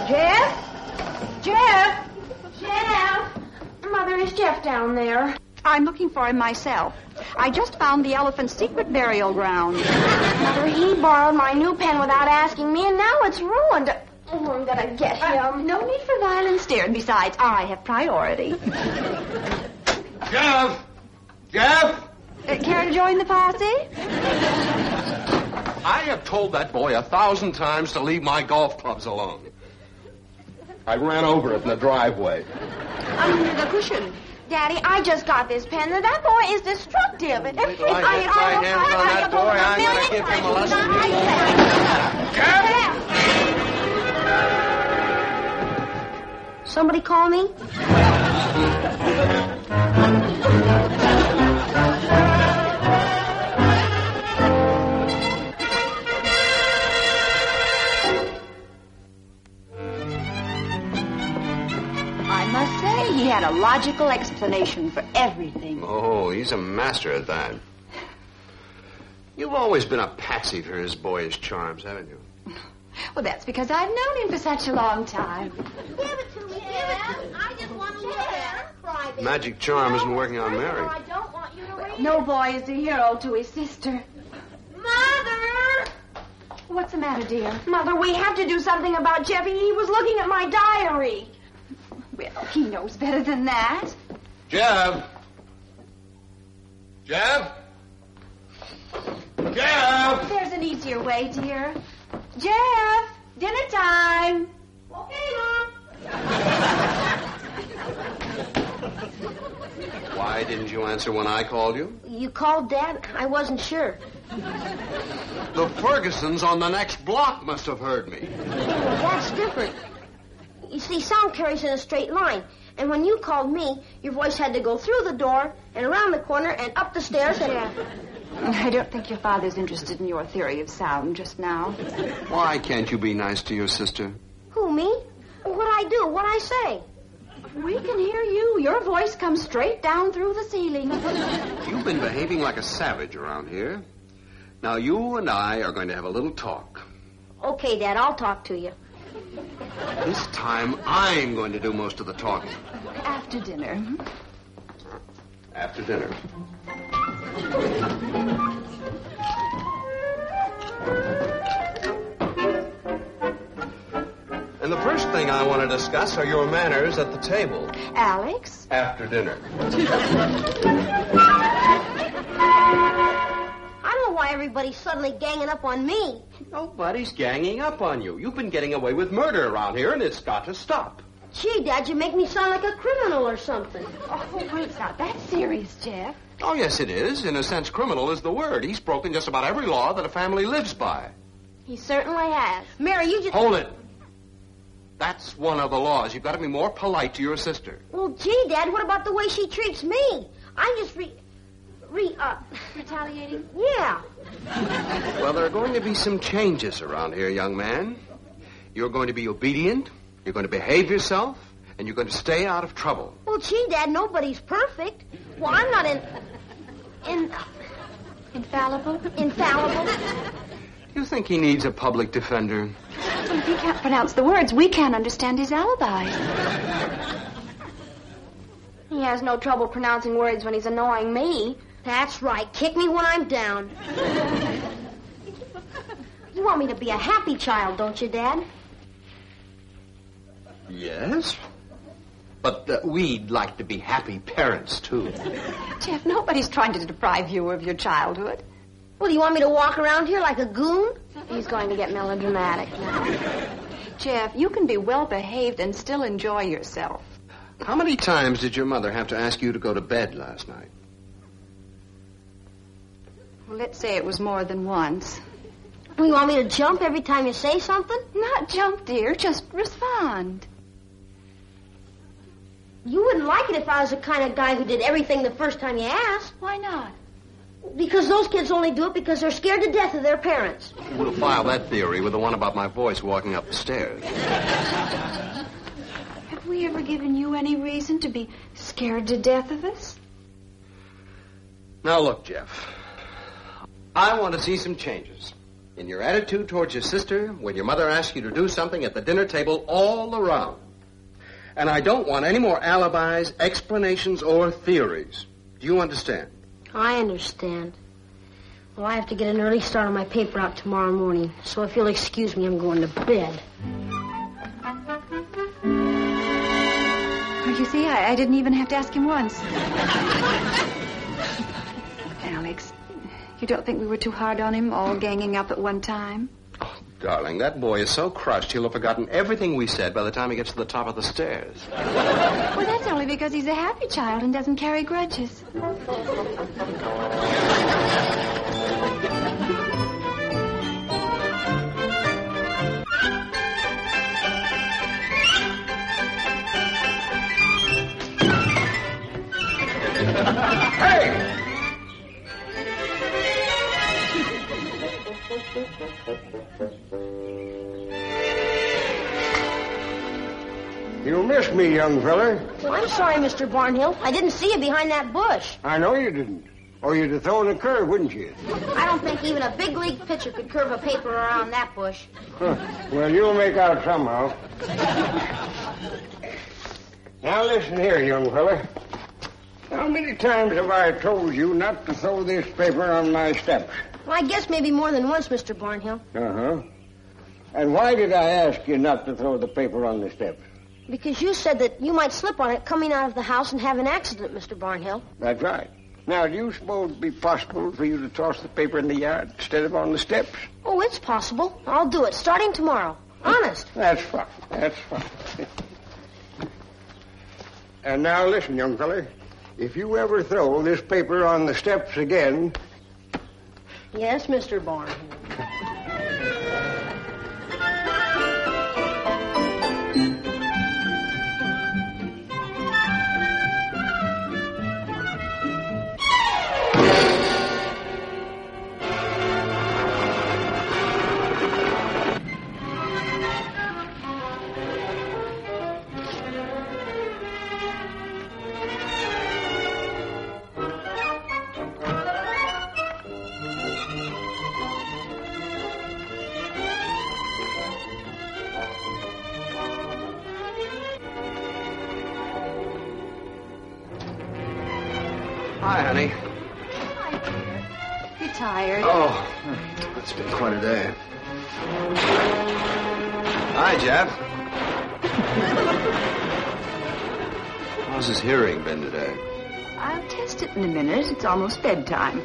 Jeff? Jeff? Jeff? Mother, is Jeff down there? I'm looking for him myself. I just found the elephant's secret burial ground. Mother, he borrowed my new pen without asking me, and now it's ruined. Oh, I'm gonna get him. No need for violence, dear. Besides, I have priority. Jeff! Jeff! Care to join the posse? I have told that boy 1,000 times to leave my golf clubs alone. I ran over it in the driveway. Under the cushion. Daddy, I just got this pen, and that boy is destructive. Wait till I get my hands on that boy, I'm going to give him a lesson. Jeff! Somebody call me? He had a logical explanation for everything. Oh, he's a master at that. You've always been a patsy for his boyish charms, haven't you? Well, that's because I've known him for such a long time. Give it to me, give it. I just want to look at it. Magic charm isn't working on Mary. I don't want you to read No boy is a hero to his sister. Mother! What's the matter, dear? Mother, we have to do something about Jeffy. He was looking at my diary. Well, he knows better than that. Jeff! Jeff! Jeff! There's an easier way, dear. Jeff, dinner time. Okay, Mom. Why didn't you answer when I called you? You called, Dad? I wasn't sure. The Fergusons on the next block must have heard me. That's different. You see, sound carries in a straight line. And when you called me, your voice had to go through the door and around the corner and up the stairs and... I don't think your father's interested in your theory of sound just now. Why can't you be nice to your sister? Who, me? What'd I do? What'd I say? We can hear you. Your voice comes straight down through the ceiling. You've been behaving like a savage around here. Now, you and I are going to have a little talk. Okay, Dad, I'll talk to you. This time, I'm going to do most of the talking. After dinner. After dinner. And the first thing I want to discuss are your manners at the table. Alex? After dinner. I don't know why everybody's suddenly ganging up on me. Nobody's ganging up on you. You've been getting away with murder around here, and it's got to stop. Gee, Dad, you make me sound like a criminal or something. Oh, well, it's not that serious, Jeff. Oh, yes, it is. In a sense, criminal is the word. He's broken just about every law that a family lives by. He certainly has. Mary, you just... Hold it. That's one of the laws. You've got to be more polite to your sister. Well, gee, Dad, what about the way she treats me? I'm just retaliating? Yeah. Well, there are going to be some changes around here, young man. You're going to be obedient, you're going to behave yourself, and you're going to stay out of trouble. Well, gee, Dad, nobody's perfect. Well, I'm not Infallible? Infallible. You think he needs a public defender? Well, if he can't pronounce the words, we can't understand his alibi. He has no trouble pronouncing words when he's annoying me. That's right. Kick me when I'm down. You want me to be a happy child, don't you, Dad? Yes. But we'd like to be happy parents, too. Jeff, nobody's trying to deprive you of your childhood. Well, do you want me to walk around here like a goon? He's going to get melodramatic now. Jeff, you can be well-behaved and still enjoy yourself. How many times did your mother have to ask you to go to bed last night? Well, let's say it was more than once. You want me to jump every time you say something? Not jump, dear. Just respond. You wouldn't like it if I was the kind of guy who did everything the first time you asked. Why not? Because those kids only do it because they're scared to death of their parents. We'll file that theory with the one about my voice walking up the stairs. Have we ever given you any reason to be scared to death of us? Now, look, Jeff. I want to see some changes. in your attitude towards your sister when your mother asks you to do something at the dinner table all around. And I don't want any more alibis, explanations, or theories. Do you understand? I understand. Well, I have to get an early start on my paper out tomorrow morning. So if you'll excuse me, I'm going to bed. You see, I didn't even have to ask him once. Alex, you don't think we were too hard on him, all ganging up at one time? Oh, darling, that boy is so crushed he'll have forgotten everything we said by the time he gets to the top of the stairs. Well, that's only because he's a happy child and doesn't carry grudges. Hey! You missed me, young feller. Well, I'm sorry, Mr. Barnhill. I didn't see you behind that bush. I know you didn't. Or you'd have thrown a curve, wouldn't you? I don't think even a big league pitcher could curve a paper around that bush. Huh. Well, you'll make out somehow. Now listen here, young feller. How many times have I told you not to throw this paper on my steps? Well, I guess maybe more than once, Mr. Barnhill. Uh-huh. And why did I ask you not to throw the paper on the steps? Because you said that you might slip on it coming out of the house and have an accident, Mr. Barnhill. That's right. Now, do you suppose it'd be possible for you to toss the paper in the yard instead of on the steps? Oh, it's possible. I'll do it, starting tomorrow. Honest. That's fine. That's fine. And now listen, young feller. If you ever throw this paper on the steps again... Yes, Mr. Barnhill. Hi, honey. Hi, dear. You tired? Oh, it's been quite a day. Hi, Jeff. How's his hearing been today? I'll test it in a minute. It's almost bedtime.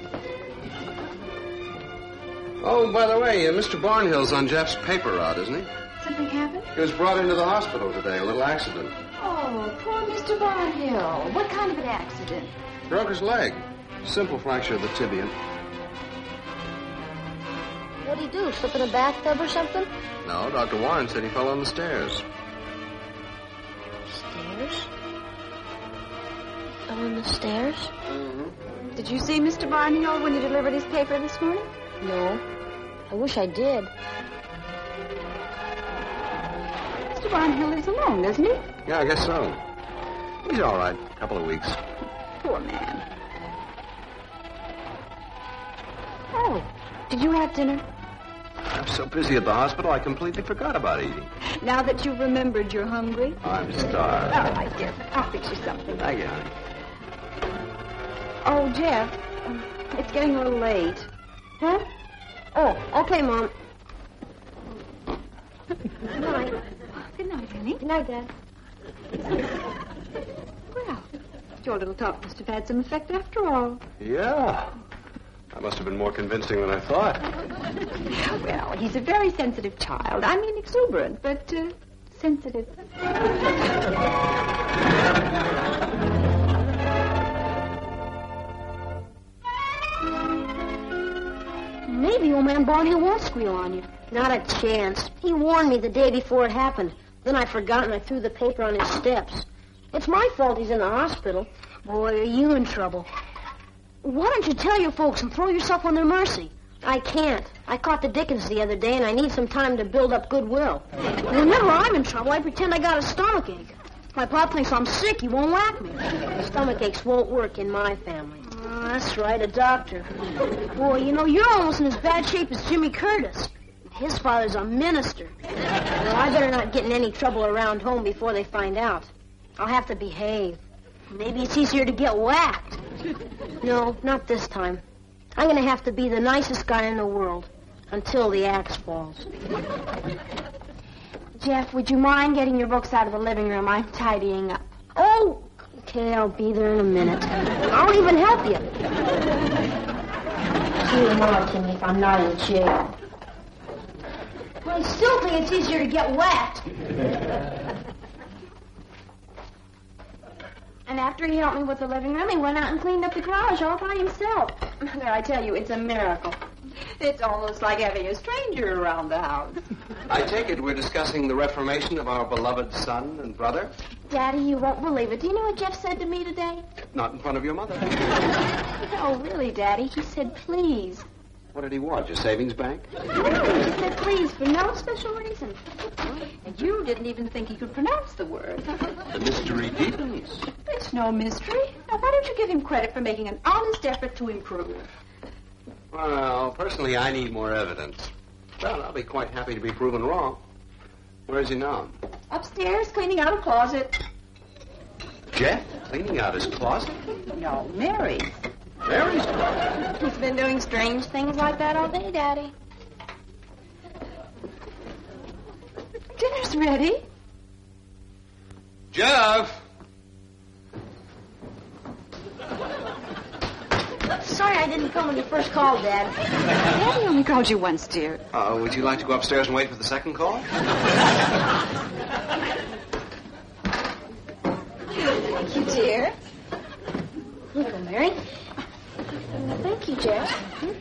Oh, by the way, Mr. Barnhill's on Jeff's paper route, isn't he? Something happened? He was brought into the hospital today, a little accident. Oh, poor Mr. Barnhill. What kind of an accident? Broke his leg. Simple fracture of the tibia. What'd he do, slip in a bathtub or something? No, Dr. Warren said he fell on the stairs. Stairs? Fell on the stairs? Mm-hmm. Did you see Mr. Barnhill when you delivered his paper this morning? No. I wish I did. Mr. Barnhill lives alone, doesn't he? Yeah, I guess so. He's all right. A couple of weeks. Poor man. Oh, did you have dinner? I'm so busy at the hospital, I completely forgot about eating. Now that you've remembered you're hungry? I'm starved. All right, dear. I'll fix you something. Thank you, honey. Oh, Jeff, it's getting a little late. Huh? Oh, okay, Mom. Good night. Good night, honey. Good night, Dad. Well, your little talk must have had some effect after all. Yeah. I must have been more convincing than I thought. Well, he's a very sensitive child. I mean exuberant, but sensitive. Maybe old man Barnhill won't squeal on you. Not a chance. He warned me the day before it happened. Then I forgot and I threw the paper on his steps. It's my fault he's in the hospital. Boy, are you in trouble. Why don't you tell your folks and throw yourself on their mercy? I can't. I caught the Dickens the other day, and I need some time to build up goodwill. Whenever I'm in trouble, I pretend I got a stomachache. If my pop thinks I'm sick, he won't whack me. Stomach aches won't work in my family. That's right, a doctor. Boy, you know, you're almost in as bad shape as Jimmy Curtis. His father's a minister. Well, I better not get in any trouble around home before they find out. I'll have to behave. Maybe it's easier to get whacked. No, not this time. I'm going to have to be the nicest guy in the world until the axe falls. Jeff, would you mind getting your books out of the living room? I'm tidying up. Oh, okay, I'll be there in a minute. I'll even help you. See you tomorrow, Timmy, if I'm not in jail. I still think it's easier to get whacked. And after he helped me with the living room, he went out and cleaned up the garage all by himself. Mother, I tell you, it's a miracle. It's almost like having a stranger around the house. I take it we're discussing the reformation of our beloved son and brother? Daddy, you won't believe it. Do you know what Jeff said to me today? Not in front of your mother. No, really, Daddy. He said, please. What did he want, your savings bank? No, he said please for no special reason. And you didn't even think he could pronounce the word. The mystery deepens. It's no mystery. Now, why don't you give him credit for making an honest effort to improve? Well, personally, I need more evidence. Well, I'll be quite happy to be proven wrong. Where is he now? Upstairs, cleaning out a closet. Jeff? Cleaning out his closet? No, Mary's. Mary's closet? He's been doing strange things like that all day, Daddy. Dinner's ready. Jeff! Sorry I didn't come when you first called, Dad. Daddy only called you once, dear. Would you like to go upstairs and wait for the second call? Thank you, dear. Here you go, Mary. Thank you, Jeff.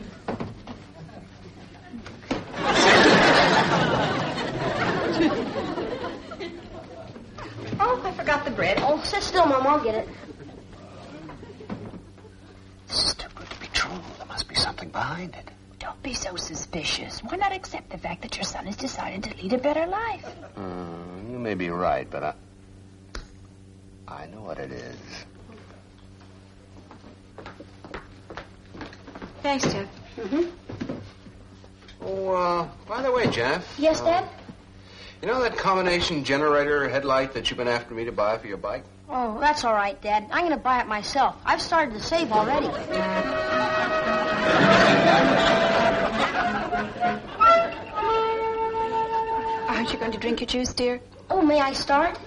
Oh, I forgot the bread. Oh, sit still, Mom. I'll get it. This is too good to be true. There must be something behind it. Don't be so suspicious. Why not accept the fact that your son has decided to lead a better life? You may be right, but I know what it is. Thanks, Jeff. Oh, by the way, Jeff. Yes, Dad? You know that combination generator headlight that you've been after me to buy for your bike? Oh, that's all right, Dad. I'm going to buy it myself. I've started to save already. Aren't you going to drink your juice, dear? Oh, may I start?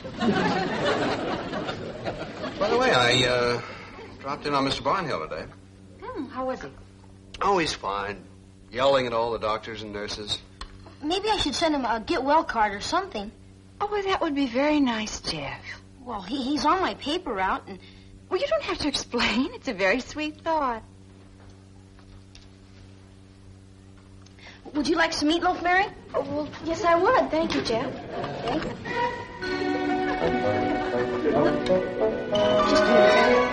By the way, I dropped in on Mr. Barnhill today. How was he? Oh, he's fine. Yelling at all the doctors and nurses. Maybe I should send him a get-well card or something. Oh, well, that would be very nice, Jeff. Well, he's on my paper route, and... Well, you don't have to explain. It's a very sweet thought. Would you like some meatloaf, Mary? Oh, well, yes, I would. Thank you, Jeff. Okay. Just a minute.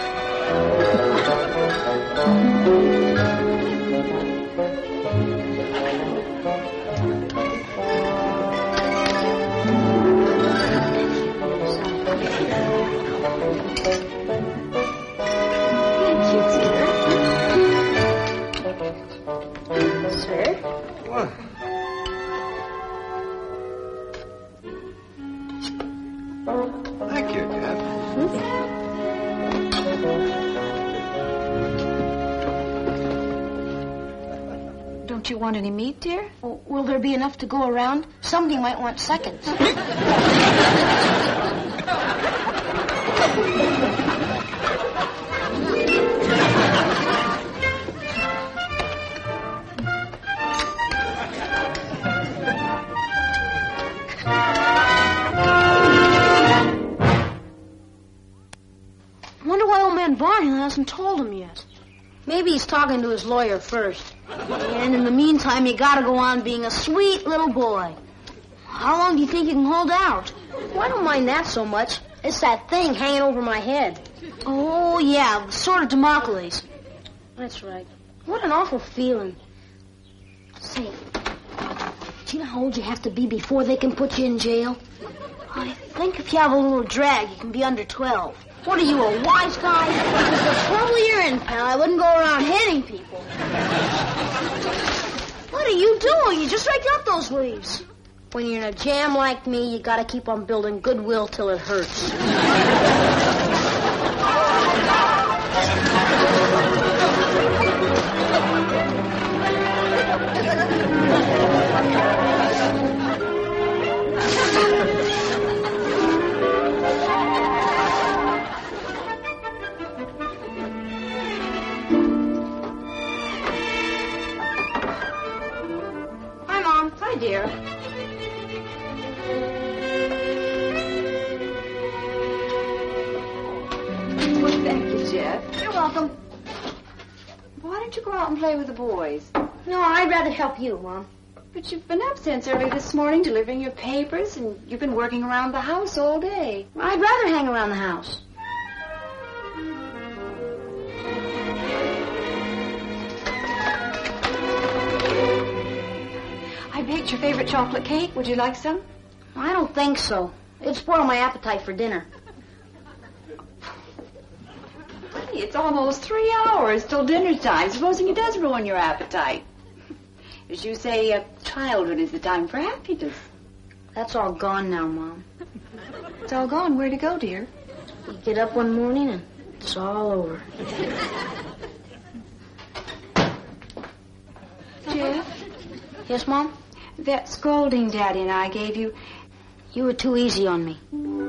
Sir? What? Thank you, Jeff. Don't you want any meat, dear? Well, will there be enough to go around? Somebody might want seconds. Wonder why old man Barnhill hasn't told him yet. Maybe he's talking to his lawyer first. And in the meantime, you gotta go on being a sweet little boy. How long do you think you can hold out? Well, I don't mind that so much. It's that thing hanging over my head. Oh, yeah, sort of Democles. That's right. What an awful feeling. Say, do you know how old you have to be before they can put you in jail? I think if you have a little drag, you can be under 12. What are you, a wise guy? With the trouble you're in, pal, I wouldn't go around hitting people. What are you doing? You just raked up those leaves. When you're in a jam like me, you gotta keep on building goodwill till it hurts. Hi, Mom. Hi, dear. Well, thank you, Jeff. You're welcome. Why don't you go out and play with the boys? No, I'd rather help you, Mom. But you've been up since early this morning delivering your papers, and you've been working around the house all day. I'd rather hang around the house. I baked your favorite chocolate cake. Would you like some? I don't think so. It'd spoil my appetite for dinner. Honey, it's almost 3 hours till dinner time. Supposing it does ruin your appetite. As you say, childhood is the time for happiness. That's all gone now, Mom. It's all gone. Where'd it go, dear? You get up one morning and it's all over. Jeff, Yes, Mom? that scolding Daddy and I gave you, You were too easy on me.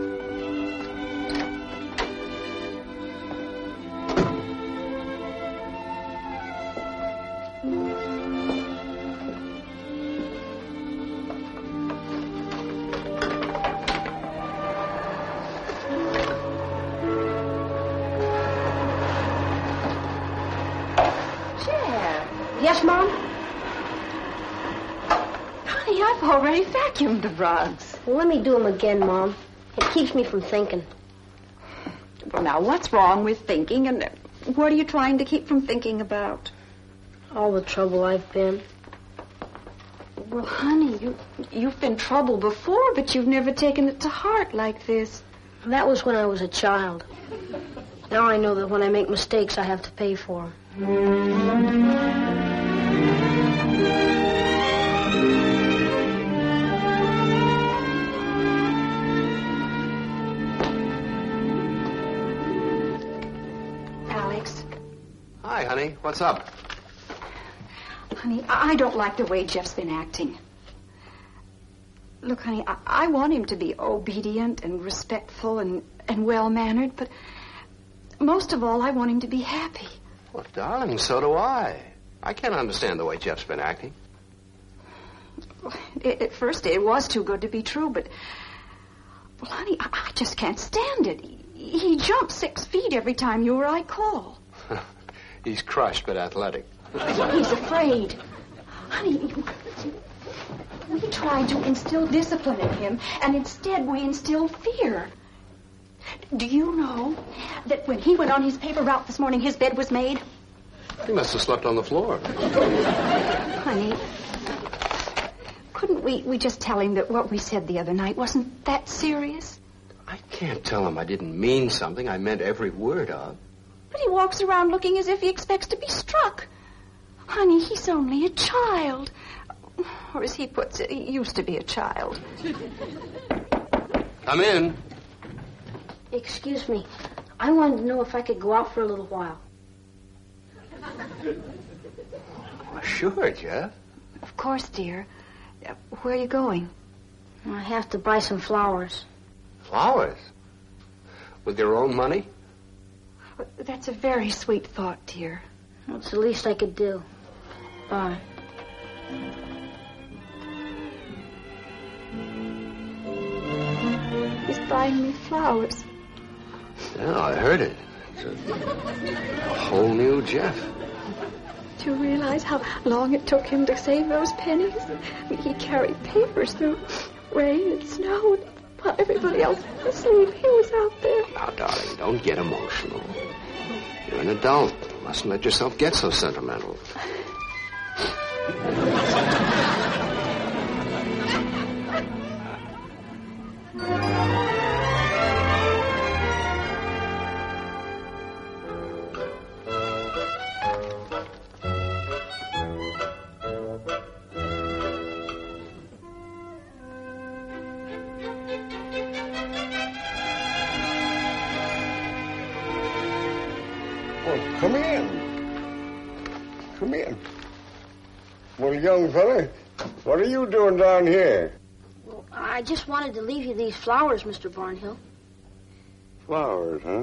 Jeff, Yes, Mom? honey, I've already vacuumed the rugs. Well, let me do them again, Mom. It keeps me from thinking. Well, now, what's wrong with thinking, and what are you trying to keep from thinking about? All the trouble I've been. Well, honey, you've been trouble before, but you've never taken it to heart like this. That was when I was a child. Now I know that when I make mistakes, I have to pay for them. Alex, Hi, honey. What's up? honey, I don't like the way Jeff's been acting. Look, honey, I want him to be obedient and respectful and well-mannered, but most of all, I want him to be happy. Well, darling, so do I. I can't understand the way Jeff's been acting. At first, it was too good to be true, but... Well, honey, I just can't stand it. He jumps 6 feet every time you or I call. He's crushed but athletic. He's afraid. Honey, we tried to instill discipline in him, and instead we instilled fear. Do you know that when he went on his paper route this morning, his bed was made? He must have slept on the floor. Honey, couldn't we just tell him that what we said the other night wasn't that serious? I can't tell him I didn't mean something I meant every word of. But he walks around looking as if he expects to be struck. Honey, he's only a child. Or as he puts it, he used to be a child. Come in. Excuse me. I wanted to know if I could go out for a little while. Well, sure, Jeff. Of course, dear. Where are you going? I have to buy some flowers. Flowers? With your own money? That's a very sweet thought, dear. That's the least I could do. Bye. He's buying me flowers. Yeah, I heard it. It's a whole new Jeff. Do you realize how long it took him to save those pennies? He carried papers through rain and snow, and while everybody else was asleep, he was out there. Now, darling, don't get emotional. You're an adult. You mustn't let yourself get so sentimental. come in. Come in. Well, young fella, what are you doing down here? Well, I just wanted to leave you these flowers, Mr. Barnhill. Flowers, huh?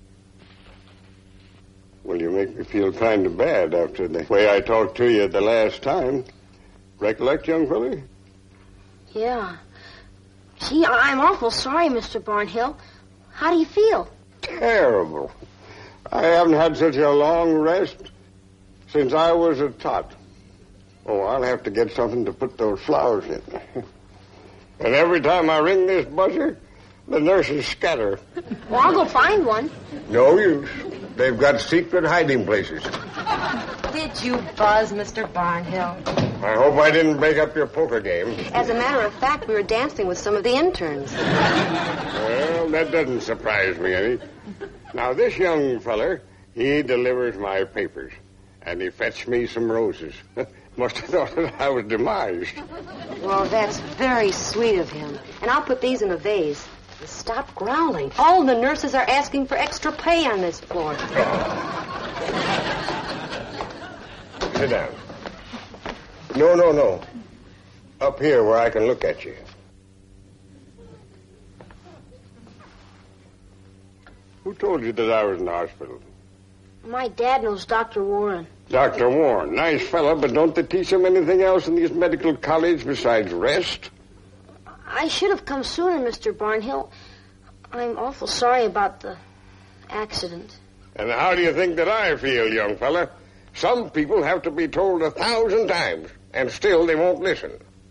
Well, you make me feel kind of bad after the way I talked to you the last time. Recollect, young fella? Yeah. Gee, I'm awful sorry, Mr. Barnhill. How do you feel? Terrible. I haven't had such a long rest since I was a tot. Oh, I'll have to get something to put those flowers in. And every time I ring this buzzer, the nurses scatter. Well, I'll go find one. No use. They've got secret hiding places. Did you buzz, Mr. Barnhill? I hope I didn't break up your poker game. As a matter of fact, we were dancing with some of the interns. Well, that doesn't surprise me any. Now, this young feller, he delivers my papers, and he fetched me some roses. Must have thought that I was demised. Well, that's very sweet of him. And I'll put these in a vase. And stop growling. All the nurses are asking for extra pay on this floor. Sit down. No. Up here where I can look at you. Who told you that I was in the hospital? My dad knows Dr. Warren. Dr. Warren, nice fella, but don't they teach him anything else in this medical college besides rest? I should have come sooner, Mr. Barnhill. I'm awful sorry about the accident. And how do you think that I feel, young fella? Some people have to be told 1,000 times, and still they won't listen.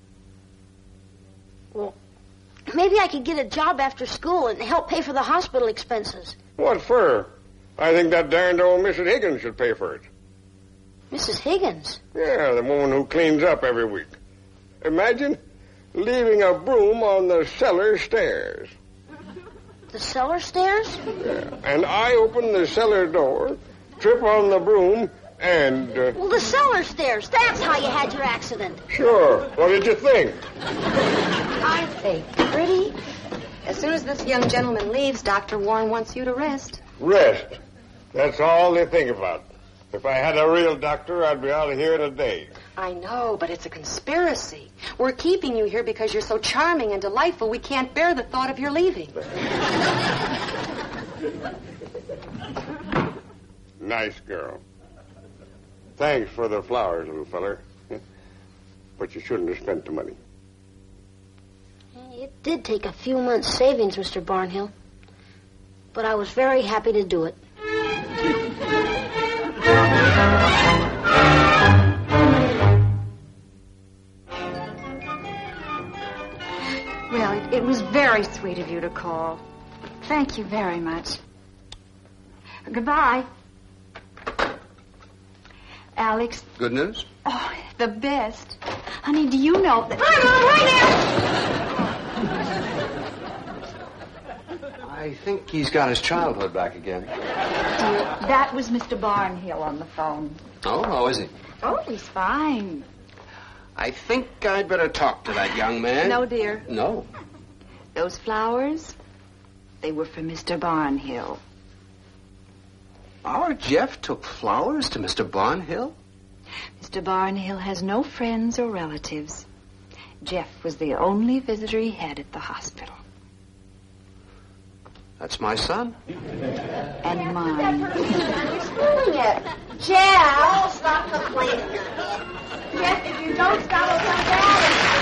Well, maybe I could get a job after school and help pay for the hospital expenses. What for? I think that darned old Mrs. Higgins should pay for it. Mrs. Higgins? Yeah, the woman who cleans up every week. Imagine leaving a broom on the cellar stairs. The cellar stairs? Yeah. And I open the cellar door, trip on the broom, and... Well, the cellar stairs. That's how you had your accident. Sure. What did you think? I think, pretty. As soon as this young gentleman leaves, Dr. Warren wants you to rest. Rest. That's all they think about. If I had a real doctor, I'd be out of here today. I know, but it's a conspiracy. We're keeping you here because you're so charming and delightful, we can't bear the thought of your leaving. Nice girl. Thanks for the flowers, little feller. But you shouldn't have spent the money. It did take a few months' savings, Mr. Barnhill. But I was very happy to do it. Well, it was very sweet of you to call. Thank you very much. Goodbye. Alex. Good news? Oh, the best. Honey, do you know that... Hi, Mom, right I think he's got his childhood back again. Dear, that was Mr. Barnhill on the phone. Oh, how is he? Oh, he's fine. I think I'd better talk to that young man. No, dear. No. Those flowers, they were for Mr. Barnhill. Our Jeff took flowers to Mr. Barnhill? Mr. Barnhill has no friends or relatives. Jeff was the only visitor he had at the hospital. That's my son. And mine. Jeff! Oh, stop complaining. Jeff, if you don't stop, I'll come down.